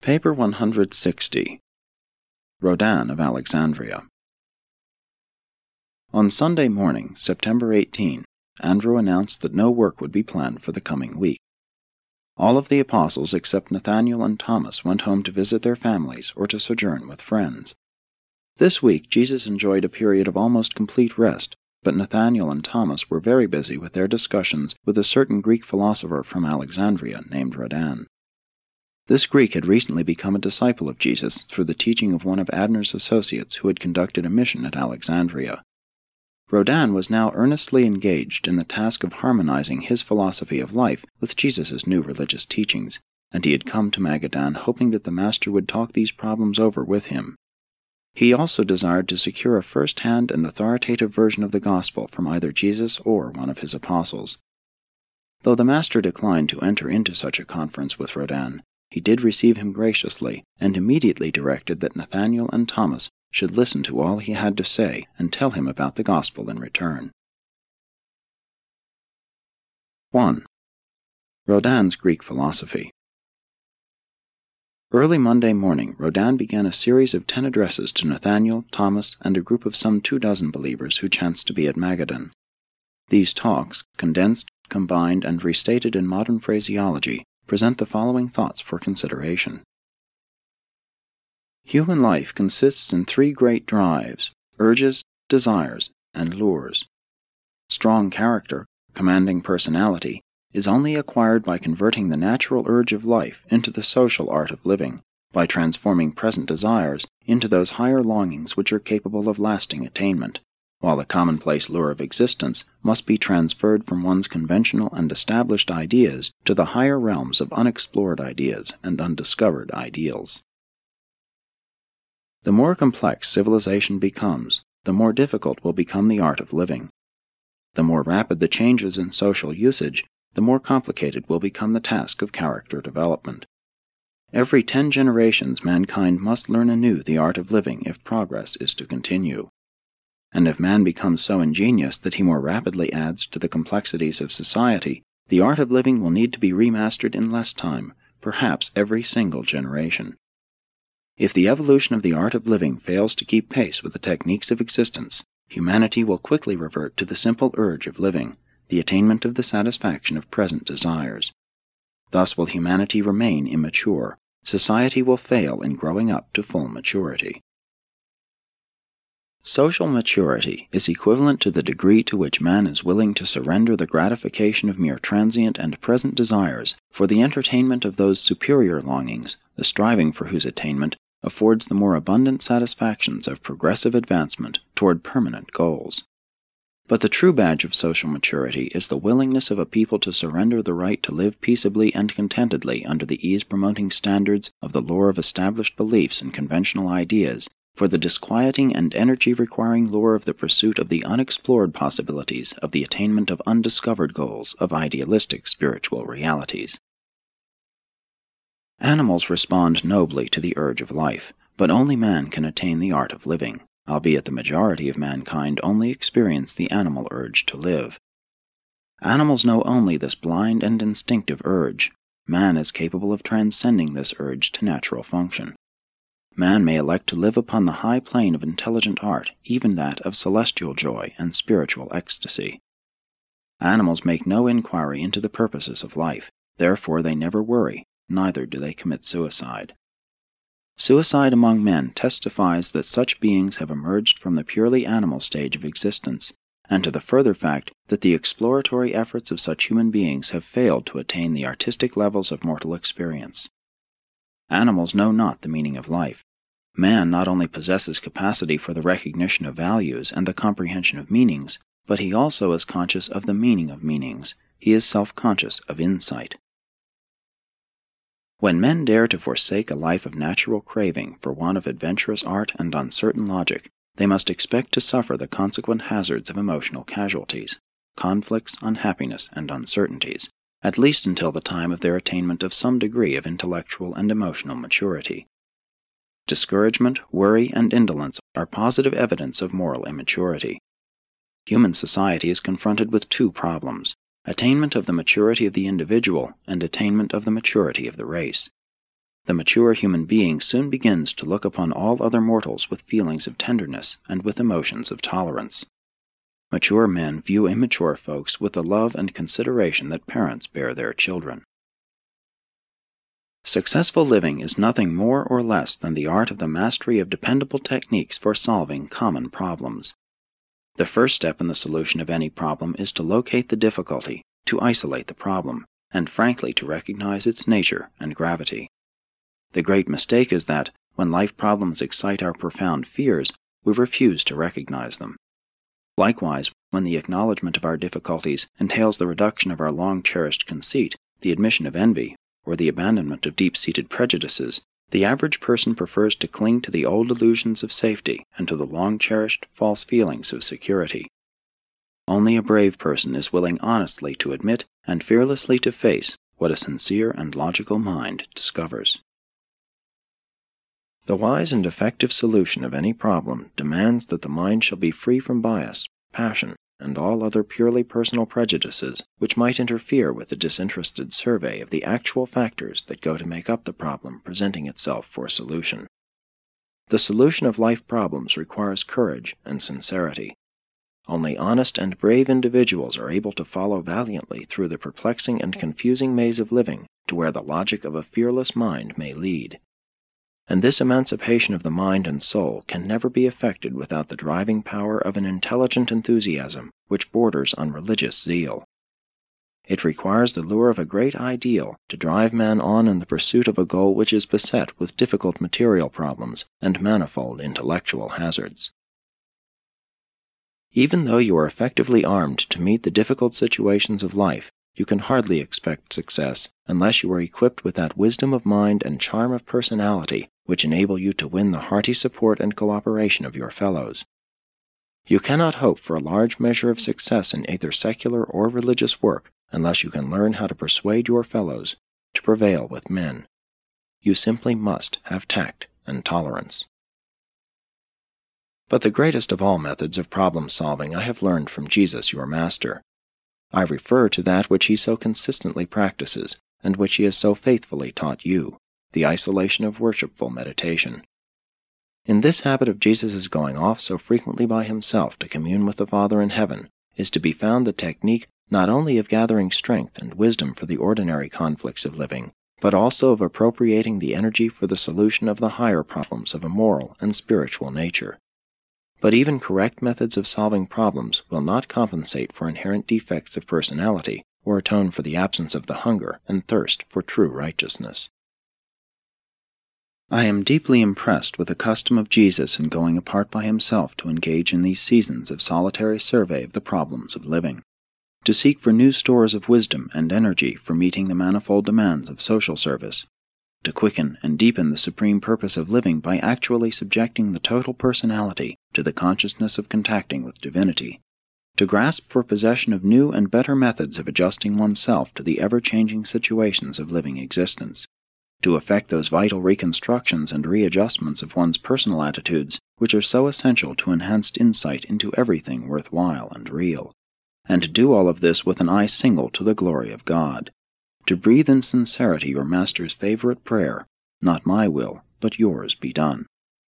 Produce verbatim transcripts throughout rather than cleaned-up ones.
Paper one hundred sixty. Rodin of Alexandria. On Sunday morning, September eighteenth, Andrew announced that no work would be planned for the coming week. All of the apostles except Nathanael and Thomas went home to visit their families or to sojourn with friends. This week Jesus enjoyed a period of almost complete rest, but Nathanael and Thomas were very busy with their discussions with a certain Greek philosopher from Alexandria named Rodin. This Greek had recently become a disciple of Jesus through the teaching of one of Abner's associates who had conducted a mission at Alexandria. Rodin was now earnestly engaged in the task of harmonizing his philosophy of life with Jesus' new religious teachings, and he had come to Magadan hoping that the master would talk these problems over with him. He also desired to secure a first-hand and authoritative version of the gospel from either Jesus or one of his apostles. Though the master declined to enter into such a conference with Rodin, he did receive him graciously, and immediately directed that Nathanael and Thomas should listen to all he had to say and tell him about the gospel in return. one. Rodin's Greek philosophy. Early Monday morning, Rodin began a series of ten addresses to Nathanael, Thomas, and a group of some two dozen believers who chanced to be at Magadan. These talks, condensed, combined, and restated in modern phraseology, present the following thoughts for consideration. Human life consists in three great drives: urges, desires, and lures. Strong character, commanding personality, is only acquired by converting the natural urge of life into the social art of living, by transforming present desires into those higher longings which are capable of lasting attainment, while the commonplace lure of existence must be transferred from one's conventional and established ideas to the higher realms of unexplored ideas and undiscovered ideals. The more complex civilization becomes, the more difficult will become the art of living. The more rapid the changes in social usage, the more complicated will become the task of character development. Every ten generations mankind must learn anew the art of living if progress is to continue. And if man becomes so ingenious that he more rapidly adds to the complexities of society, the art of living will need to be remastered in less time, perhaps every single generation. If the evolution of the art of living fails to keep pace with the techniques of existence, humanity will quickly revert to the simple urge of living, the attainment of the satisfaction of present desires. Thus will humanity remain immature. Society will fail in growing up to full maturity. Social maturity is equivalent to the degree to which man is willing to surrender the gratification of mere transient and present desires for the entertainment of those superior longings, the striving for whose attainment affords the more abundant satisfactions of progressive advancement toward permanent goals. But the true badge of social maturity is the willingness of a people to surrender the right to live peaceably and contentedly under the ease-promoting standards of the lure of established beliefs and conventional ideas, for the disquieting and energy-requiring lure of the pursuit of the unexplored possibilities of the attainment of undiscovered goals of idealistic spiritual realities. Animals respond nobly to the urge of life, but only man can attain the art of living, albeit the majority of mankind only experience the animal urge to live. Animals know only this blind and instinctive urge. Man is capable of transcending this urge to natural function. Man may elect to live upon the high plane of intelligent art, even that of celestial joy and spiritual ecstasy. Animals make no inquiry into the purposes of life, therefore they never worry, neither do they commit suicide. Suicide among men testifies that such beings have emerged from the purely animal stage of existence, and to the further fact that the exploratory efforts of such human beings have failed to attain the artistic levels of mortal experience. Animals know not the meaning of life. Man not only possesses capacity for the recognition of values and the comprehension of meanings, but he also is conscious of the meaning of meanings. He is self-conscious of insight. When men dare to forsake a life of natural craving for want of adventurous art and uncertain logic, they must expect to suffer the consequent hazards of emotional casualties, conflicts, unhappiness, and uncertainties, at least until the time of their attainment of some degree of intellectual and emotional maturity. Discouragement, worry, and indolence are positive evidence of moral immaturity. Human society is confronted with two problems: attainment of the maturity of the individual and attainment of the maturity of the race. The mature human being soon begins to look upon all other mortals with feelings of tenderness and with emotions of tolerance. Mature men view immature folks with the love and consideration that parents bear their children. Successful living is nothing more or less than the art of the mastery of dependable techniques for solving common problems. The first step in the solution of any problem is to locate the difficulty, to isolate the problem, and frankly to recognize its nature and gravity. The great mistake is that, when life problems excite our profound fears, we refuse to recognize them. Likewise, when the acknowledgement of our difficulties entails the reduction of our long-cherished conceit, the admission of envy, or the abandonment of deep-seated prejudices, the average person prefers to cling to the old illusions of safety and to the long-cherished false feelings of security. Only a brave person is willing honestly to admit and fearlessly to face what a sincere and logical mind discovers. The wise and effective solution of any problem demands that the mind shall be free from bias, passion, and all other purely personal prejudices which might interfere with the disinterested survey of the actual factors that go to make up the problem presenting itself for solution. The solution of life problems requires courage and sincerity. Only honest and brave individuals are able to follow valiantly through the perplexing and confusing maze of living to where the logic of a fearless mind may lead. And this emancipation of the mind and soul can never be effected without the driving power of an intelligent enthusiasm which borders on religious zeal. It requires the lure of a great ideal to drive man on in the pursuit of a goal which is beset with difficult material problems and manifold intellectual hazards. Even though you are effectively armed to meet the difficult situations of life, you can hardly expect success unless you are equipped with that wisdom of mind and charm of personality which enable you to win the hearty support and cooperation of your fellows. You cannot hope for a large measure of success in either secular or religious work unless you can learn how to persuade your fellows to prevail with men. You simply must have tact and tolerance. But the greatest of all methods of problem-solving I have learned from Jesus, your Master. I refer to that which he so consistently practices, and which he has so faithfully taught you, the isolation of worshipful meditation. In this habit of Jesus' going off so frequently by himself to commune with the Father in heaven is to be found the technique not only of gathering strength and wisdom for the ordinary conflicts of living, but also of appropriating the energy for the solution of the higher problems of a moral and spiritual nature. But even correct methods of solving problems will not compensate for inherent defects of personality or atone for the absence of the hunger and thirst for true righteousness. I am deeply impressed with the custom of Jesus in going apart by himself to engage in these seasons of solitary survey of the problems of living, to seek for new stores of wisdom and energy for meeting the manifold demands of social service, to quicken and deepen the supreme purpose of living by actually subjecting the total personality to the consciousness of contacting with divinity, to grasp for possession of new and better methods of adjusting oneself to the ever-changing situations of living existence, to effect those vital reconstructions and readjustments of one's personal attitudes which are so essential to enhanced insight into everything worthwhile and real, and to do all of this with an eye single to the glory of God, to breathe in sincerity your Master's favorite prayer, "Not my will, but yours be done."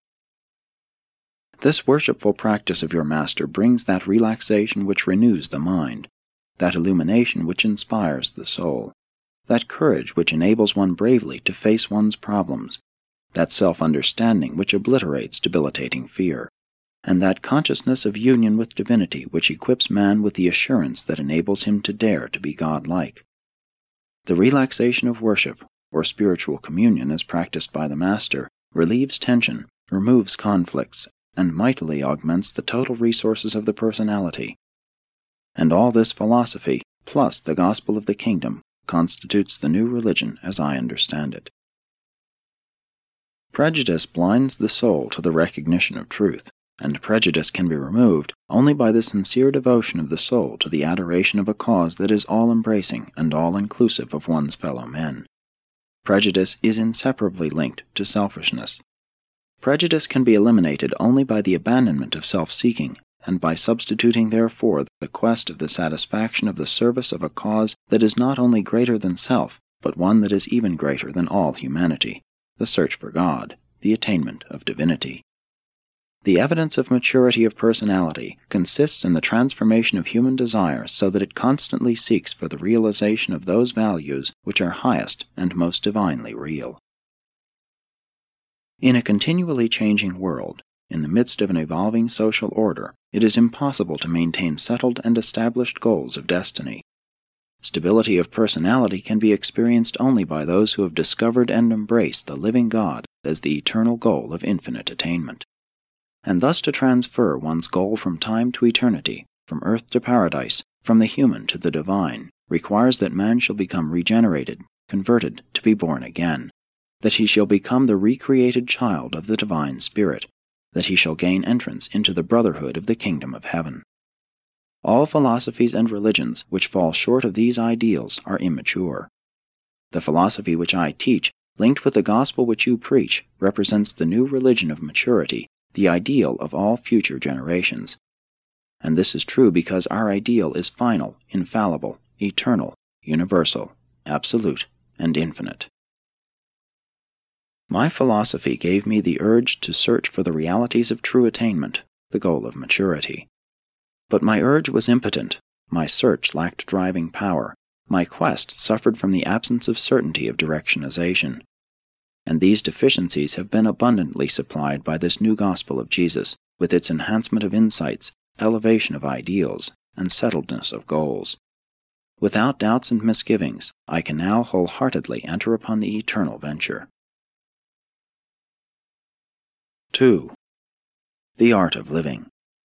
This worshipful practice of your Master brings that relaxation which renews the mind, that illumination which inspires the soul, that courage which enables one bravely to face one's problems, that self-understanding which obliterates debilitating fear, and that consciousness of union with divinity which equips man with the assurance that enables him to dare to be God-like. The relaxation of worship, or spiritual communion as practiced by the Master, relieves tension, removes conflicts, and mightily augments the total resources of the personality. And all this philosophy, plus the gospel of the kingdom, constitutes the new religion as I understand it. Prejudice blinds the soul to the recognition of truth, and prejudice can be removed only by the sincere devotion of the soul to the adoration of a cause that is all-embracing and all-inclusive of one's fellow men. Prejudice is inseparably linked to selfishness. Prejudice can be eliminated only by the abandonment of self-seeking, and by substituting therefore the quest of the satisfaction of the service of a cause that is not only greater than self, but one that is even greater than all humanity, the search for God, the attainment of divinity. The evidence of maturity of personality consists in the transformation of human desire so that it constantly seeks for the realization of those values which are highest and most divinely real. In a continually changing world, in the midst of an evolving social order, it is impossible to maintain settled and established goals of destiny. Stability of personality can be experienced only by those who have discovered and embraced the living God as the eternal goal of infinite attainment. And thus to transfer one's goal from time to eternity, from earth to paradise, from the human to the divine, requires that man shall become regenerated, converted, to be born again, that he shall become the recreated child of the divine Spirit, that he shall gain entrance into the brotherhood of the kingdom of heaven. All philosophies and religions which fall short of these ideals are immature. The philosophy which I teach, linked with the gospel which you preach, represents the new religion of maturity, the ideal of all future generations. And this is true because our ideal is final, infallible, eternal, universal, absolute, and infinite. My philosophy gave me the urge to search for the realities of true attainment, the goal of maturity. But my urge was impotent, my search lacked driving power, my quest suffered from the absence of certainty of directionization. And these deficiencies have been abundantly supplied by this new gospel of Jesus, with its enhancement of insights, elevation of ideals, and settledness of goals. Without doubts and misgivings, I can now wholeheartedly enter upon the eternal venture. two. The art of living.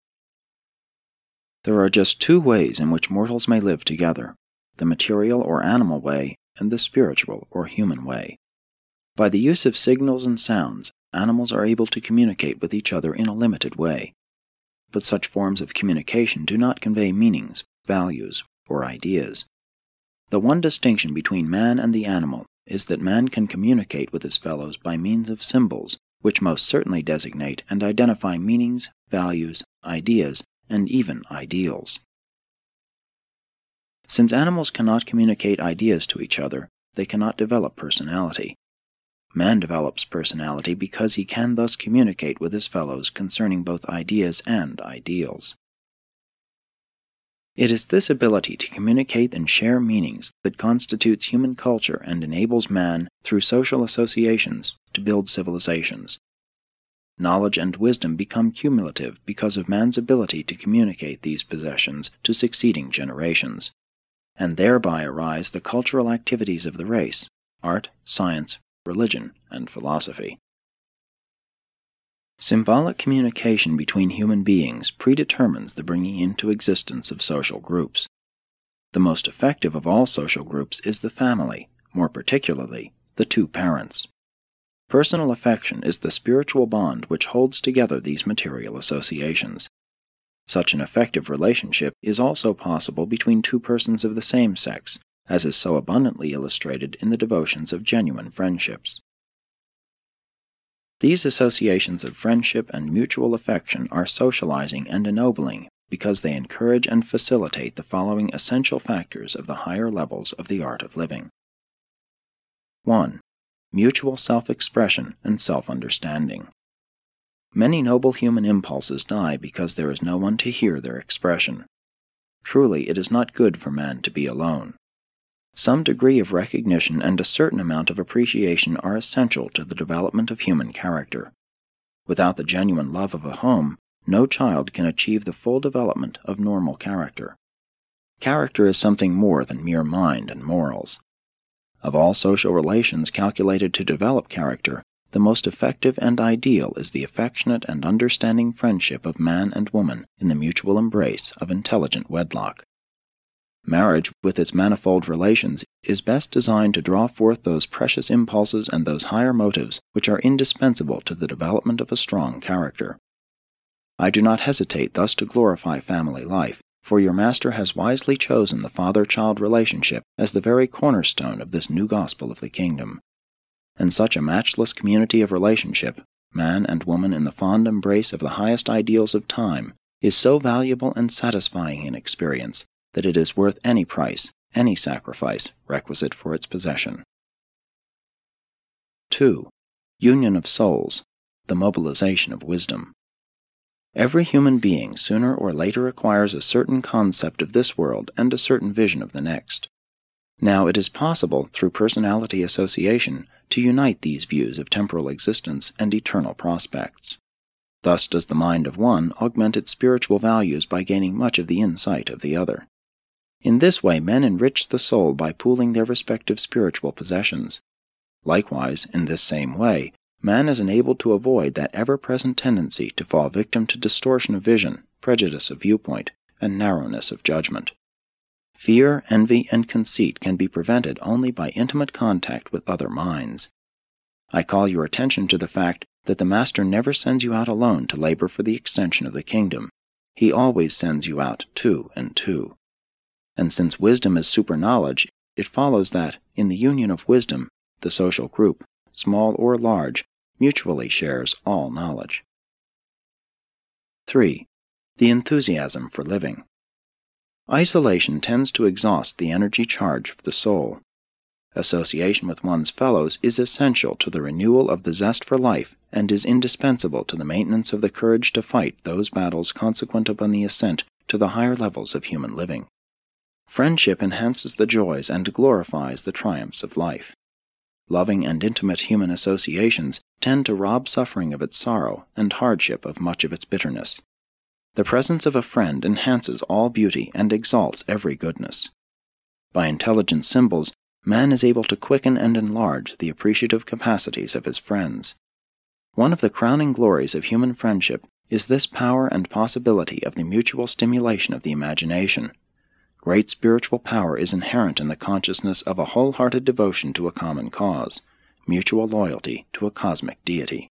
There are just two ways in which mortals may live together, the material or animal way and the spiritual or human way. By the use of signals and sounds, animals are able to communicate with each other in a limited way. But such forms of communication do not convey meanings, values, or ideas. The one distinction between man and the animal is that man can communicate with his fellows by means of symbols, which most certainly designate and identify meanings, values, ideas, and even ideals. Since animals cannot communicate ideas to each other, they cannot develop personality. Man develops personality because he can thus communicate with his fellows concerning both ideas and ideals. It is this ability to communicate and share meanings that constitutes human culture and enables man, through social associations, to build civilizations. Knowledge and wisdom become cumulative because of man's ability to communicate these possessions to succeeding generations, and thereby arise the cultural activities of the race, art, science, religion, and philosophy. Symbolic communication between human beings predetermines the bringing into existence of social groups. The most effective of all social groups is the family, more particularly, the two parents. Personal affection is the spiritual bond which holds together these material associations. Such an effective relationship is also possible between two persons of the same sex, as is so abundantly illustrated in the devotions of genuine friendships. These associations of friendship and mutual affection are socializing and ennobling because they encourage and facilitate the following essential factors of the higher levels of the art of living. one. Mutual self-expression and self-understanding. Many noble human impulses die because there is no one to hear their expression. Truly, it is not good for man to be alone. Some degree of recognition and a certain amount of appreciation are essential to the development of human character. Without the genuine love of a home, no child can achieve the full development of normal character. Character is something more than mere mind and morals. Of all social relations calculated to develop character, the most effective and ideal is the affectionate and understanding friendship of man and woman in the mutual embrace of intelligent wedlock. Marriage, with its manifold relations, is best designed to draw forth those precious impulses and those higher motives which are indispensable to the development of a strong character. I do not hesitate thus to glorify family life, for your Master has wisely chosen the father-child relationship as the very cornerstone of this new gospel of the kingdom. And such a matchless community of relationship, man and woman in the fond embrace of the highest ideals of time, is so valuable and satisfying in experience that it is worth any price, any sacrifice requisite for its possession. two. Union of souls, the mobilization of wisdom. Every human being sooner or later acquires a certain concept of this world and a certain vision of the next. Now it is possible, through personality association, to unite these views of temporal existence and eternal prospects. Thus does the mind of one augment its spiritual values by gaining much of the insight of the other. In this way men enrich the soul by pooling their respective spiritual possessions. Likewise, in this same way, man is enabled to avoid that ever-present tendency to fall victim to distortion of vision, prejudice of viewpoint, and narrowness of judgment. Fear, envy, and conceit can be prevented only by intimate contact with other minds. I call your attention to the fact that the Master never sends you out alone to labor for the extension of the kingdom. He always sends you out two and two. And since wisdom is super-knowledge, it follows that, in the union of wisdom, the social group, small or large, mutually shares all knowledge. three. The enthusiasm for living. Isolation tends to exhaust the energy charge of the soul. Association with one's fellows is essential to the renewal of the zest for life and is indispensable to the maintenance of the courage to fight those battles consequent upon the ascent to the higher levels of human living. Friendship enhances the joys and glorifies the triumphs of life. Loving and intimate human associations tend to rob suffering of its sorrow and hardship of much of its bitterness. The presence of a friend enhances all beauty and exalts every goodness. By intelligent symbols, man is able to quicken and enlarge the appreciative capacities of his friends. One of the crowning glories of human friendship is this power and possibility of the mutual stimulation of the imagination. Great spiritual power is inherent in the consciousness of a wholehearted devotion to a common cause, mutual loyalty to a cosmic deity.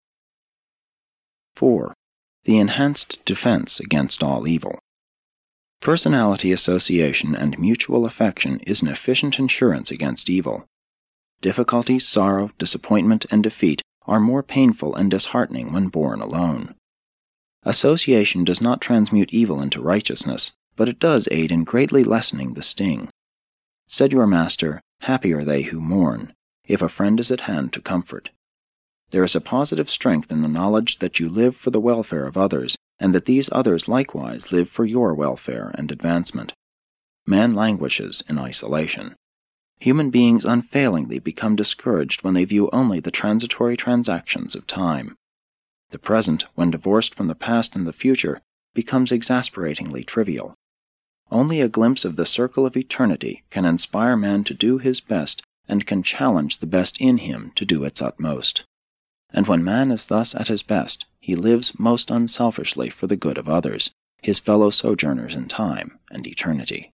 four. The enhanced defense against all evil. Personality association and mutual affection is an efficient insurance against evil. Difficulties, sorrow, disappointment, and defeat are more painful and disheartening when borne alone. Association does not transmute evil into righteousness, but it does aid in greatly lessening the sting. Said your Master, "Happy are they who mourn, if a friend is at hand to comfort." There is a positive strength in the knowledge that you live for the welfare of others, and that these others likewise live for your welfare and advancement. Man languishes in isolation. Human beings unfailingly become discouraged when they view only the transitory transactions of time. The present, when divorced from the past and the future, becomes exasperatingly trivial. Only a glimpse of the circle of eternity can inspire man to do his best and can challenge the best in him to do its utmost. And when man is thus at his best, he lives most unselfishly for the good of others, his fellow sojourners in time and eternity.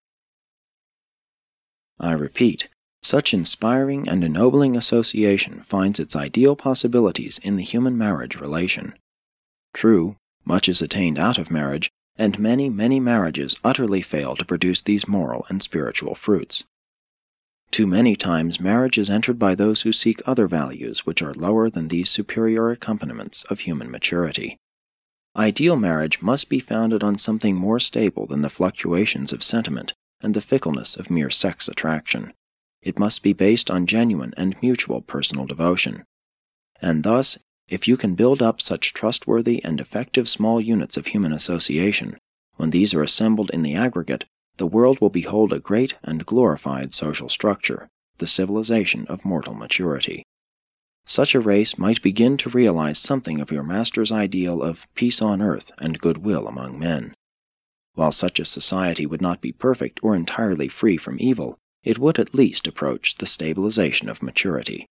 I repeat, such inspiring and ennobling association finds its ideal possibilities in the human marriage relation. True, much is attained out of marriage, and many, many marriages utterly fail to produce these moral and spiritual fruits. Too many times marriage is entered by those who seek other values which are lower than these superior accompaniments of human maturity. Ideal marriage must be founded on something more stable than the fluctuations of sentiment and the fickleness of mere sex attraction. It must be based on genuine and mutual personal devotion. And thus, if you can build up such trustworthy and effective small units of human association, when these are assembled in the aggregate, the world will behold a great and glorified social structure, the civilization of mortal maturity. Such a race might begin to realize something of your Master's ideal of peace on earth and goodwill among men. While such a society would not be perfect or entirely free from evil, it would at least approach the stabilization of maturity.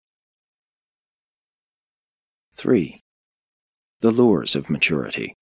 three. The lures of maturity.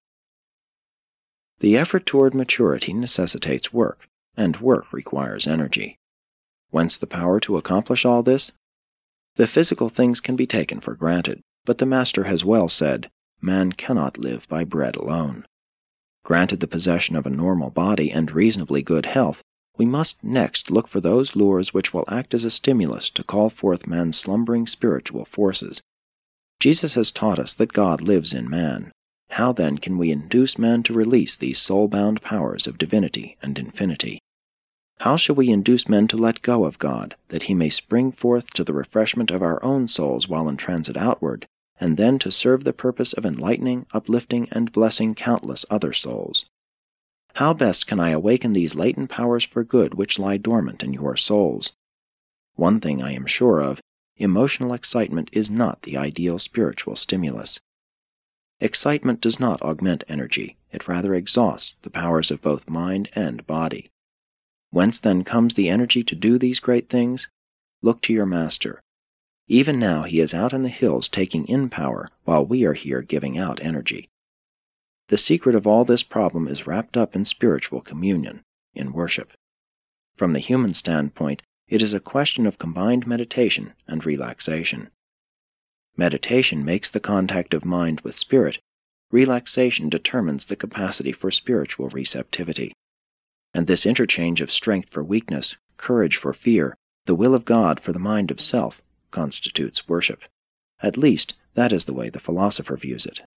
The effort toward maturity necessitates work, and work requires energy. Whence the power to accomplish all this? The physical things can be taken for granted, but the Master has well said, "Man cannot live by bread alone." Granted the possession of a normal body and reasonably good health, we must next look for those lures which will act as a stimulus to call forth man's slumbering spiritual forces. Jesus has taught us that God lives in man. How then can we induce man to release these soul-bound powers of divinity and infinity? How shall we induce men to let go of God, that he may spring forth to the refreshment of our own souls while in transit outward, and then to serve the purpose of enlightening, uplifting, and blessing countless other souls? How best can I awaken these latent powers for good which lie dormant in your souls? One thing I am sure of, emotional excitement is not the ideal spiritual stimulus. Excitement does not augment energy, it rather exhausts the powers of both mind and body. Whence then comes the energy to do these great things? Look to your Master. Even now he is out in the hills taking in power, while we are here giving out energy. The secret of all this problem is wrapped up in spiritual communion, in worship. From the human standpoint, it is a question of combined meditation and relaxation. Meditation makes the contact of mind with spirit. Relaxation determines the capacity for spiritual receptivity. And this interchange of strength for weakness, courage for fear, the will of God for the mind of self, constitutes worship. At least, that is the way the philosopher views it.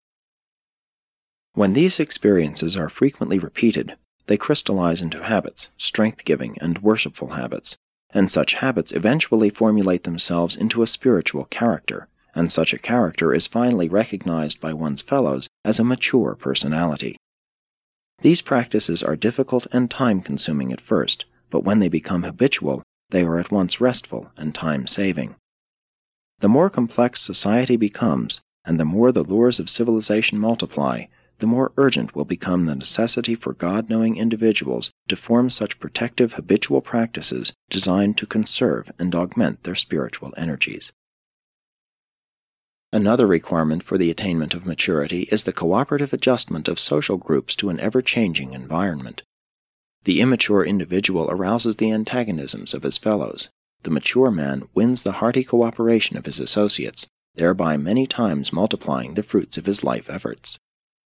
When these experiences are frequently repeated, they crystallize into habits, strength-giving and worshipful habits, and such habits eventually formulate themselves into a spiritual character, and such a character is finally recognized by one's fellows as a mature personality. These practices are difficult and time-consuming at first, but when they become habitual, they are at once restful and time-saving. The more complex society becomes, and the more the lures of civilization multiply, the more urgent will become the necessity for God-knowing individuals to form such protective habitual practices designed to conserve and augment their spiritual energies. Another requirement for the attainment of maturity is the cooperative adjustment of social groups to an ever-changing environment. The immature individual arouses the antagonisms of his fellows. The mature man wins the hearty cooperation of his associates, thereby many times multiplying the fruits of his life efforts.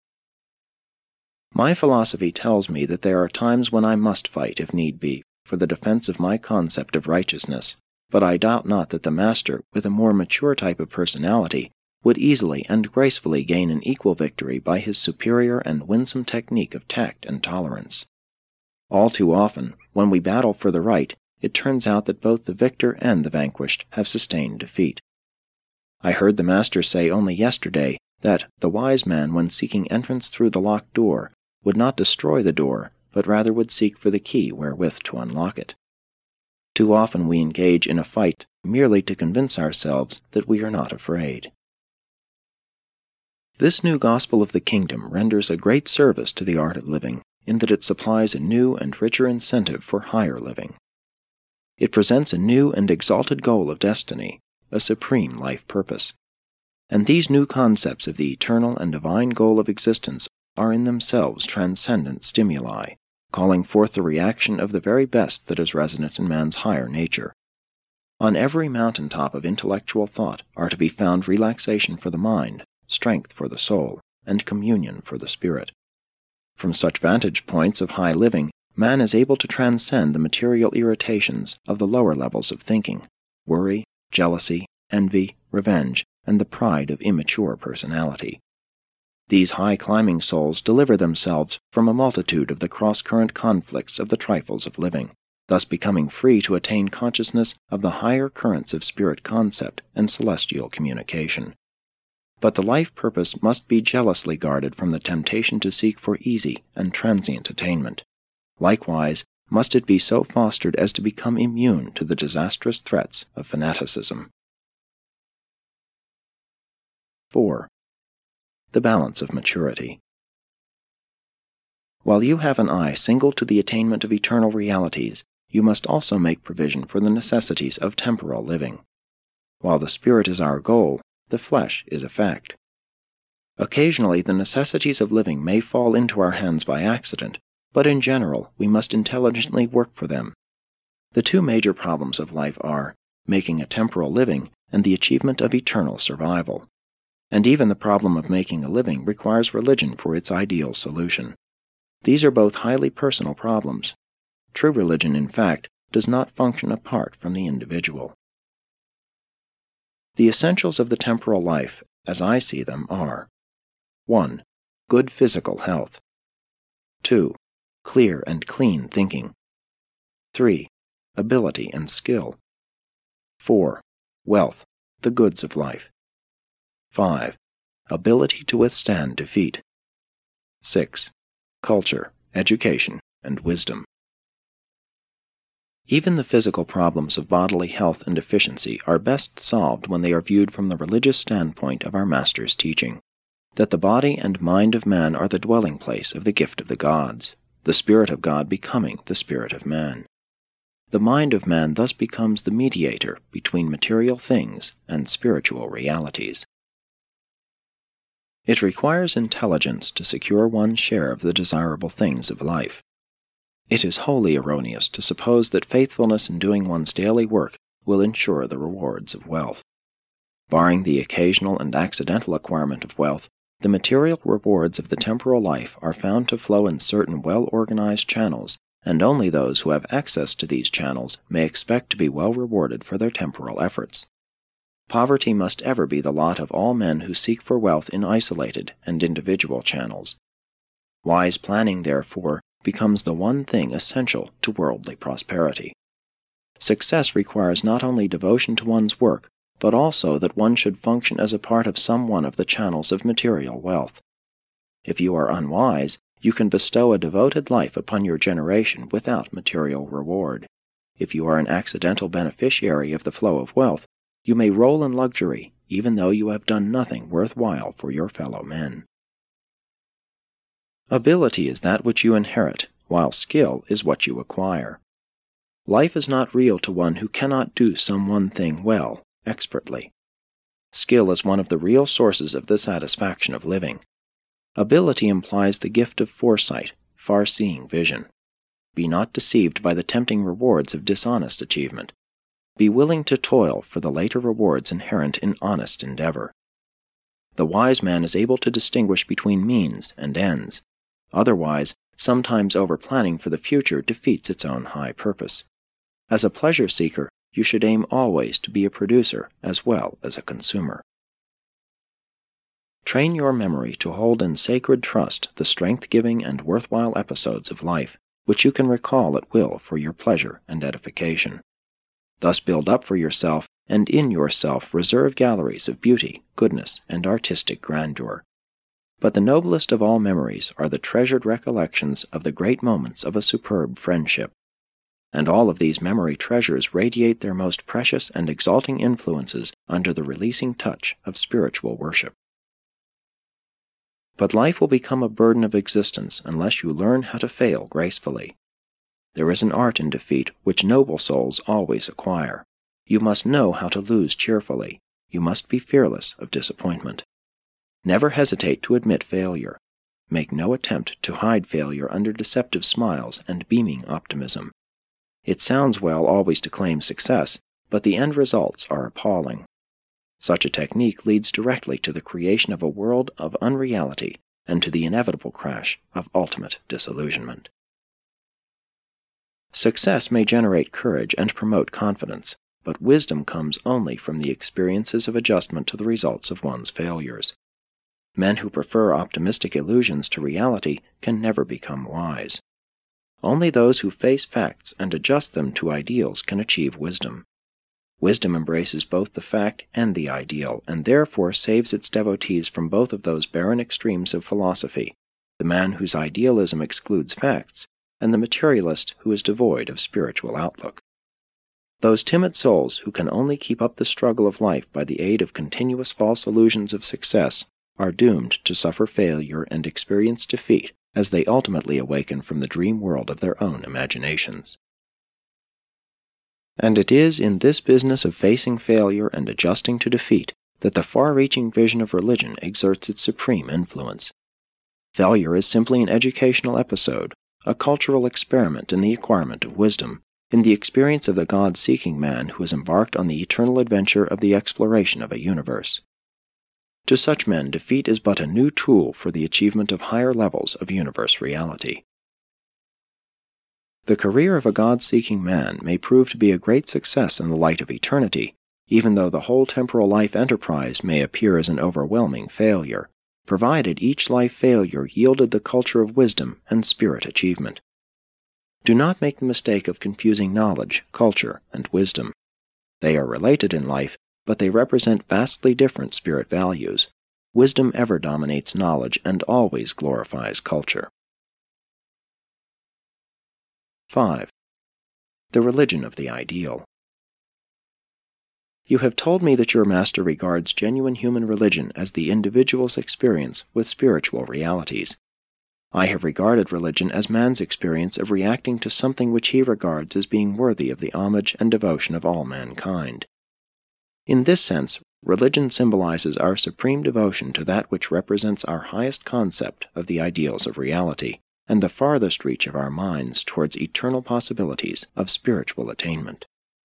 My philosophy tells me that there are times when I must fight, if need be, for the defense of my concept of righteousness, but I doubt not that the Master, with a more mature type of personality, would easily and gracefully gain an equal victory by his superior and winsome technique of tact and tolerance. All too often, when we battle for the right, it turns out that both the victor and the vanquished have sustained defeat. I heard the Master say only yesterday that the wise man, when seeking entrance through the locked door, would not destroy the door, but rather would seek for the key wherewith to unlock it. Too often we engage in a fight merely to convince ourselves that we are not afraid. This new gospel of the kingdom renders a great service to the art of living, in that it supplies a new and richer incentive for higher living. It presents a new and exalted goal of destiny, a supreme life purpose. And these new concepts of the eternal and divine goal of existence are in themselves transcendent stimuli, calling forth the reaction of the very best that is resident in man's higher nature. On every mountaintop of intellectual thought are to be found relaxation for the mind, strength for the soul, and communion for the spirit. From such vantage points of high living, man is able to transcend the material irritations of the lower levels of thinking, worry, jealousy, envy, revenge, and the pride of immature personality. These high-climbing souls deliver themselves from a multitude of the cross-current conflicts of the trifles of living, thus becoming free to attain consciousness of the higher currents of spirit concept and celestial communication. But the life purpose must be jealously guarded from the temptation to seek for easy and transient attainment. Likewise, must it be so fostered as to become immune to the disastrous threats of fanaticism. four. The balance of maturity. While you have an eye single to the attainment of eternal realities, you must also make provision for the necessities of temporal living. While the spirit is our goal, the flesh is a fact. Occasionally the necessities of living may fall into our hands by accident, but in general we must intelligently work for them. The two major problems of life are making a temporal living and the achievement of eternal survival. And even the problem of making a living requires religion for its ideal solution. These are both highly personal problems. True religion, in fact, does not function apart from the individual. The essentials of the temporal life, as I see them, are one. Good physical health. two. Clear and clean thinking. three. Ability and skill. four. Wealth, the goods of life. five. Ability to withstand defeat. six. Culture, education, and wisdom. Even the physical problems of bodily health and efficiency are best solved when they are viewed from the religious standpoint of our Master's teaching, that the body and mind of man are the dwelling place of the gift of the gods, the Spirit of God becoming the spirit of man. The mind of man thus becomes the mediator between material things and spiritual realities. It requires intelligence to secure one's share of the desirable things of life. It is wholly erroneous to suppose that faithfulness in doing one's daily work will ensure the rewards of wealth. Barring the occasional and accidental acquirement of wealth, the material rewards of the temporal life are found to flow in certain well-organized channels, and only those who have access to these channels may expect to be well rewarded for their temporal efforts. Poverty must ever be the lot of all men who seek for wealth in isolated and individual channels. Wise planning, therefore, becomes the one thing essential to worldly prosperity. Success requires not only devotion to one's work, but also that one should function as a part of some one of the channels of material wealth. If you are unwise, you can bestow a devoted life upon your generation without material reward. If you are an accidental beneficiary of the flow of wealth, you may roll in luxury, even though you have done nothing worthwhile for your fellow men. Ability is that which you inherit, while skill is what you acquire. Life is not real to one who cannot do some one thing well, expertly. Skill is one of the real sources of the satisfaction of living. Ability implies the gift of foresight, far-seeing vision. Be not deceived by the tempting rewards of dishonest achievement. Be willing to toil for the later rewards inherent in honest endeavor. The wise man is able to distinguish between means and ends. Otherwise, sometimes over-planning for the future defeats its own high purpose. As a pleasure seeker, you should aim always to be a producer as well as a consumer. Train your memory to hold in sacred trust the strength-giving and worthwhile episodes of life, which you can recall at will for your pleasure and edification. Thus build up for yourself and in yourself reserve galleries of beauty, goodness, and artistic grandeur. But the noblest of all memories are the treasured recollections of the great moments of a superb friendship. And all of these memory treasures radiate their most precious and exalting influences under the releasing touch of spiritual worship. But life will become a burden of existence unless you learn how to fail gracefully. There is an art in defeat which noble souls always acquire. You must know how to lose cheerfully. You must be fearless of disappointment. Never hesitate to admit failure. Make no attempt to hide failure under deceptive smiles and beaming optimism. It sounds well always to claim success, but the end results are appalling. Such a technique leads directly to the creation of a world of unreality and to the inevitable crash of ultimate disillusionment. Success may generate courage and promote confidence, but wisdom comes only from the experiences of adjustment to the results of one's failures. Men who prefer optimistic illusions to reality can never become wise. Only those who face facts and adjust them to ideals can achieve wisdom. Wisdom embraces both the fact and the ideal, and therefore saves its devotees from both of those barren extremes of philosophy, the man whose idealism excludes facts, and the materialist who is devoid of spiritual outlook. Those timid souls who can only keep up the struggle of life by the aid of continuous false illusions of success are doomed to suffer failure and experience defeat as they ultimately awaken from the dream world of their own imaginations. And it is in this business of facing failure and adjusting to defeat that the far-reaching vision of religion exerts its supreme influence. Failure is simply an educational episode, a cultural experiment in the acquirement of wisdom, in the experience of the God-seeking man who has embarked on the eternal adventure of the exploration of a universe. To such men, defeat is but a new tool for the achievement of higher levels of universe reality. The career of a God-seeking man may prove to be a great success in the light of eternity, even though the whole temporal life enterprise may appear as an overwhelming failure, provided each life failure yielded the culture of wisdom and spirit achievement. Do not make the mistake of confusing knowledge, culture, and wisdom. They are related in life, but they represent vastly different spirit values. Wisdom ever dominates knowledge and always glorifies culture. five. The religion of the ideal. You have told me that your master regards genuine human religion as the individual's experience with spiritual realities. I have regarded religion as man's experience of reacting to something which he regards as being worthy of the homage and devotion of all mankind. In this sense, religion symbolizes our supreme devotion to that which represents our highest concept of the ideals of reality, and the farthest reach of our minds towards eternal possibilities of spiritual attainment.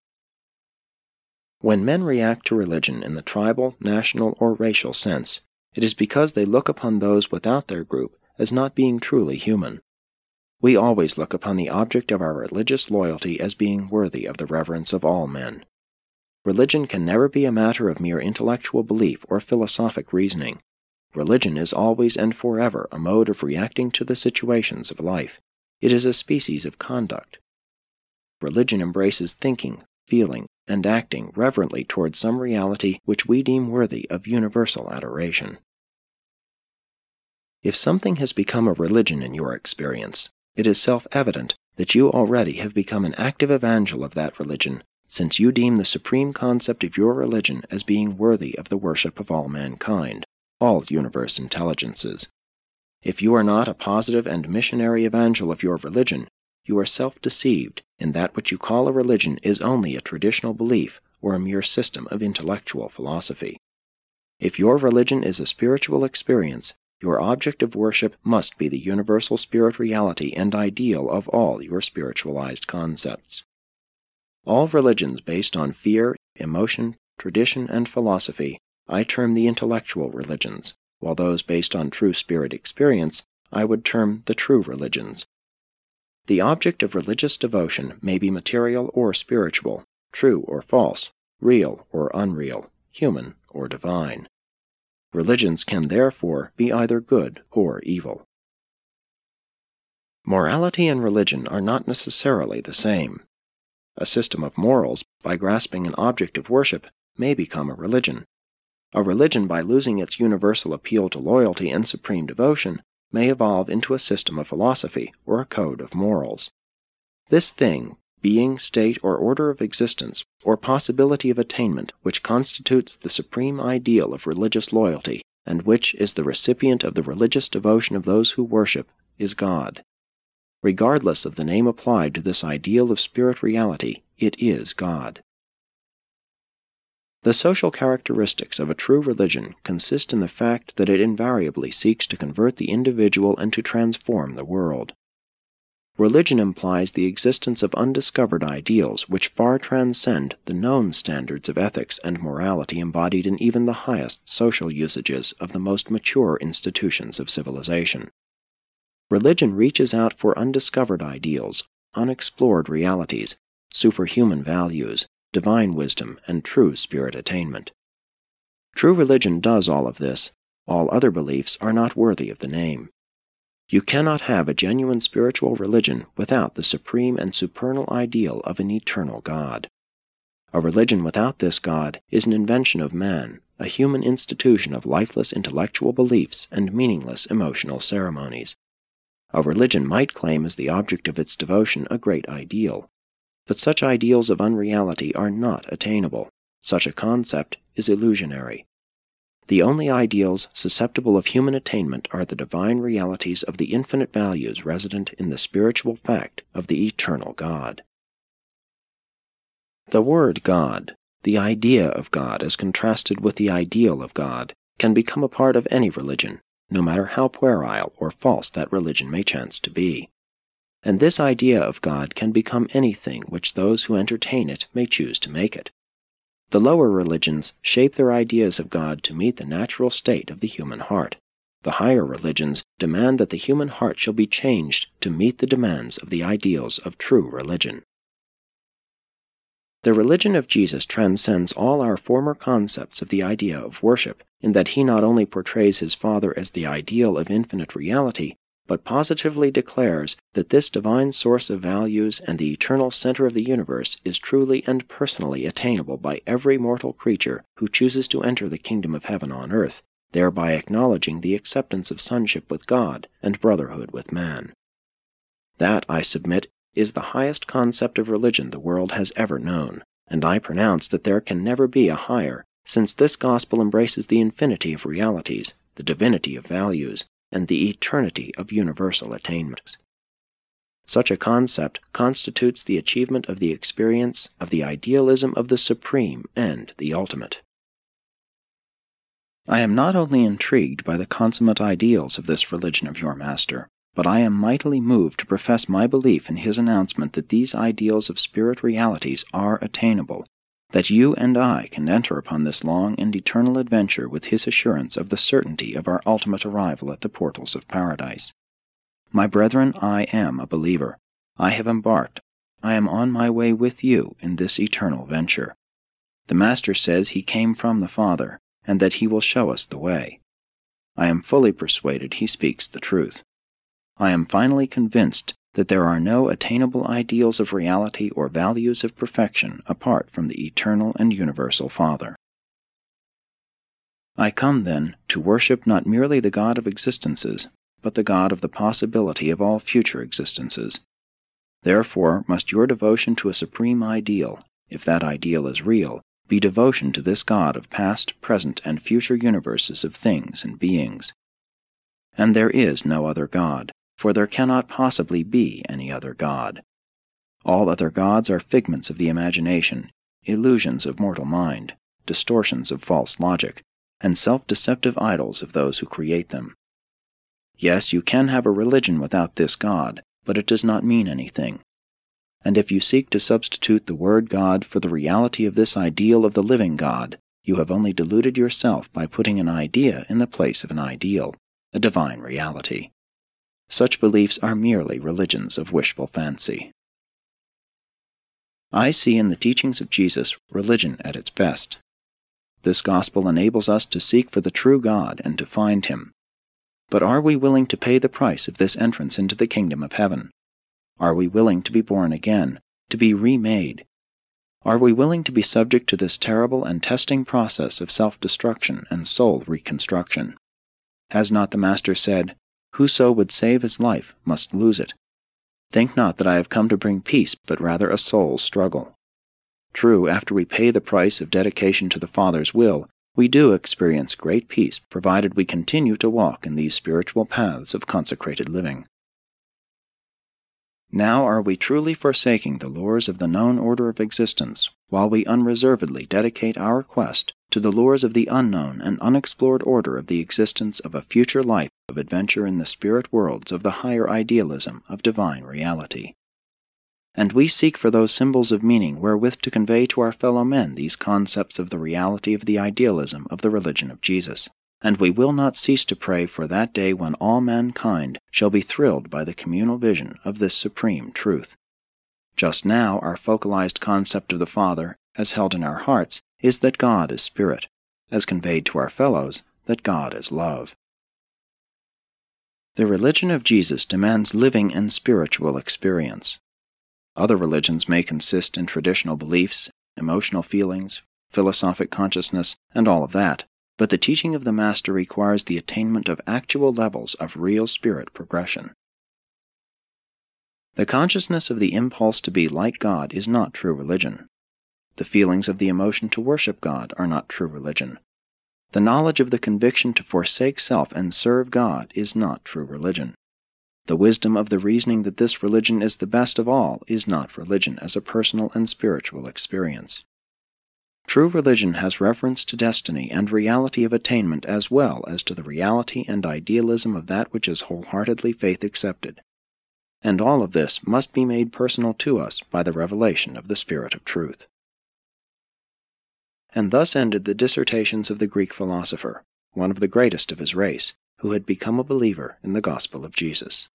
When men react to religion in the tribal, national, or racial sense, it is because they look upon those without their group as not being truly human. We always look upon the object of our religious loyalty as being worthy of the reverence of all men. Religion can never be a matter of mere intellectual belief or philosophic reasoning. Religion is always and forever a mode of reacting to the situations of life. It is a species of conduct. Religion embraces thinking, feeling, and acting reverently toward some reality which we deem worthy of universal adoration. If something has become a religion in your experience, it is self-evident that you already have become an active evangel of that religion, since you deem the supreme concept of your religion as being worthy of the worship of all mankind, all universe intelligences. If you are not a positive and missionary evangel of your religion, you are self-deceived, and that which you call a religion is only a traditional belief or a mere system of intellectual philosophy. If your religion is a spiritual experience, your object of worship must be the universal spirit reality and ideal of all your spiritualized concepts. All religions based on fear, emotion, tradition, and philosophy I term the intellectual religions, while those based on true spirit experience I would term the true religions. The object of religious devotion may be material or spiritual, true or false, real or unreal, human or divine. Religions can therefore be either good or evil. Morality and religion are not necessarily the same. A system of morals, by grasping an object of worship, may become a religion. A religion, by losing its universal appeal to loyalty and supreme devotion, may evolve into a system of philosophy or a code of morals. This thing, being, state, or order of existence, or possibility of attainment which constitutes the supreme ideal of religious loyalty, and which is the recipient of the religious devotion of those who worship, is God. Regardless of the name applied to this ideal of spirit reality, it is God. The social characteristics of a true religion consist in the fact that it invariably seeks to convert the individual and to transform the world. Religion implies the existence of undiscovered ideals which far transcend the known standards of ethics and morality embodied in even the highest social usages of the most mature institutions of civilization. Religion reaches out for undiscovered ideals, unexplored realities, superhuman values, divine wisdom, and true spirit attainment. True religion does all of this. All other beliefs are not worthy of the name. You cannot have a genuine spiritual religion without the supreme and supernal ideal of an eternal God. A religion without this God is an invention of man, a human institution of lifeless intellectual beliefs and meaningless emotional ceremonies. A religion might claim as the object of its devotion a great ideal, but such ideals of unreality are not attainable. Such a concept is illusionary. The only ideals susceptible of human attainment are the divine realities of the infinite values resident in the spiritual fact of the eternal God. The word God, the idea of God as contrasted with the ideal of God, can become a part of any religion, no matter how puerile or false that religion may chance to be. And this idea of God can become anything which those who entertain it may choose to make it. The lower religions shape their ideas of God to meet the natural state of the human heart. The higher religions demand that the human heart shall be changed to meet the demands of the ideals of true religion. The religion of Jesus transcends all our former concepts of the idea of worship, in that he not only portrays his Father as the ideal of infinite reality, but positively declares that this divine source of values and the eternal center of the universe is truly and personally attainable by every mortal creature who chooses to enter the kingdom of heaven on earth, thereby acknowledging the acceptance of sonship with God and brotherhood with man. That, I submit, is the highest concept of religion the world has ever known, and I pronounce that there can never be a higher, since this gospel embraces the infinity of realities, the divinity of values, and the eternity of universal attainments. Such a concept constitutes the achievement of the experience of the idealism of the supreme and the ultimate. I am not only intrigued by the consummate ideals of this religion of your Master, but I am mightily moved to profess my belief in his announcement that these ideals of spirit realities are attainable, that you and I can enter upon this long and eternal adventure with his assurance of the certainty of our ultimate arrival at the portals of paradise. My brethren, I am a believer. I have embarked. I am on my way with you in this eternal venture. The Master says he came from the Father, and that he will show us the way. I am fully persuaded he speaks the truth. I am finally convinced that there are no attainable ideals of reality or values of perfection apart from the eternal and universal Father. I come, then, to worship not merely the God of existences, but the God of the possibility of all future existences. Therefore must your devotion to a supreme ideal, if that ideal is real, be devotion to this God of past, present, and future universes of things and beings. And there is no other God, for there cannot possibly be any other God. All other gods are figments of the imagination, illusions of mortal mind, distortions of false logic, and self-deceptive idols of those who create them. Yes, you can have a religion without this God, but it does not mean anything. And if you seek to substitute the word God for the reality of this ideal of the living God, you have only deluded yourself by putting an idea in the place of an ideal, a divine reality. Such beliefs are merely religions of wishful fancy. I see in the teachings of Jesus religion at its best. This gospel enables us to seek for the true God and to find him. But are we willing to pay the price of this entrance into the kingdom of heaven? Are we willing to be born again, to be remade? Are we willing to be subject to this terrible and testing process of self-destruction and soul reconstruction? Has not the Master said, "Whoso would save his life must lose it"? Think not that I have come to bring peace, but rather a soul struggle. True, after we pay the price of dedication to the Father's will, we do experience great peace, provided we continue to walk in these spiritual paths of consecrated living. Now are we truly forsaking the lures of the known order of existence, while we unreservedly dedicate our quest to the lures of the unknown and unexplored order of the existence of a future life of adventure in the spirit worlds of the higher idealism of divine reality. And we seek for those symbols of meaning wherewith to convey to our fellow men these concepts of the reality of the idealism of the religion of Jesus. And we will not cease to pray for that day when all mankind shall be thrilled by the communal vision of this supreme truth. Just now our focalized concept of the Father, as held in our hearts, is that God is Spirit, as conveyed to our fellows, that God is love. The religion of Jesus demands living and spiritual experience. Other religions may consist in traditional beliefs, emotional feelings, philosophic consciousness, and all of that, but the teaching of the Master requires the attainment of actual levels of real spirit progression. The consciousness of the impulse to be like God is not true religion. The feelings of the emotion to worship God are not true religion. The knowledge of the conviction to forsake self and serve God is not true religion. The wisdom of the reasoning that this religion is the best of all is not religion as a personal and spiritual experience. True religion has reference to destiny and reality of attainment as well as to the reality and idealism of that which is wholeheartedly faith accepted. And all of this must be made personal to us by the revelation of the Spirit of Truth. And thus ended the dissertations of the Greek philosopher, one of the greatest of his race, who had become a believer in the gospel of Jesus.